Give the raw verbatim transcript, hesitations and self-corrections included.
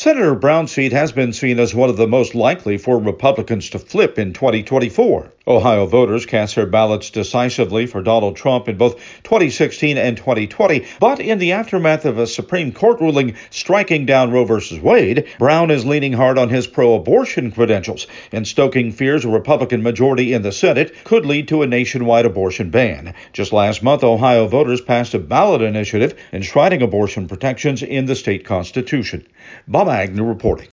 Senator Brown's seat has been seen as one of the most likely for Republicans to flip in twenty twenty-four. Ohio voters cast their ballots decisively for Donald Trump in both twenty sixteen and twenty twenty, but in the aftermath of a Supreme Court ruling striking down Roe v. Wade, Brown is leaning hard on his pro-abortion credentials and stoking fears a Republican majority in the Senate could lead to a nationwide abortion ban. Just last month, Ohio voters passed a ballot initiative enshrining abortion protections in the state constitution. Bob Agnew reporting.